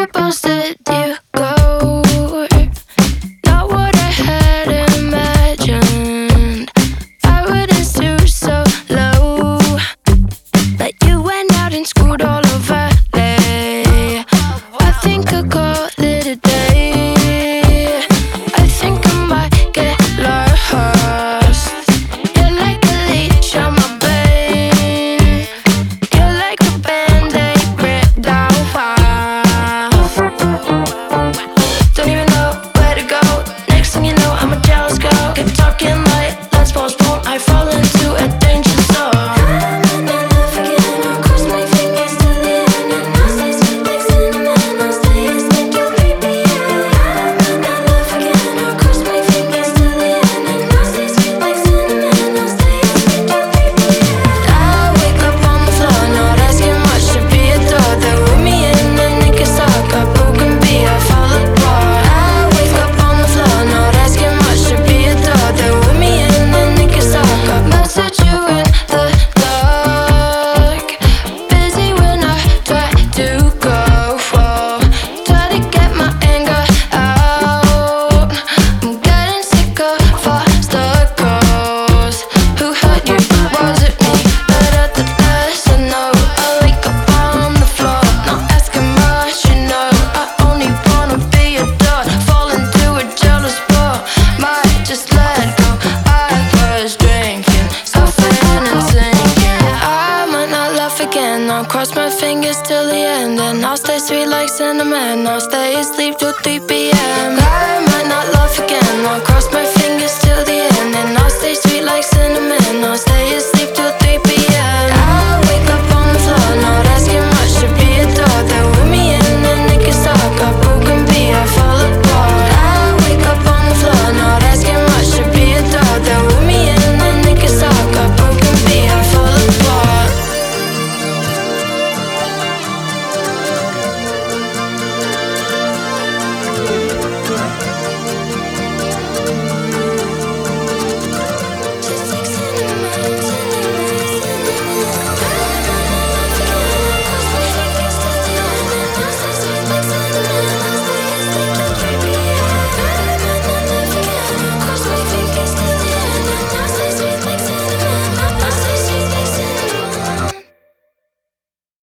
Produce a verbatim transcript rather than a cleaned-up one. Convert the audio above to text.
posted you go. Not what I had imagined. I wouldn't stoop so low, but you went out and screwed all of L A. I think I'll call it a day. I think I might get lost. You're like a leech on my vein. You're like a band-aid ripped out. Don't even know where to go. Next thing you know, I'm a jealous girl. Keep talking like let's postpone. I fall into a danger zone. I'll cross my fingers till the end, and I'll stay sweet like cinnamon. I'll stay asleep till three p m I might not laugh again. I'll cross my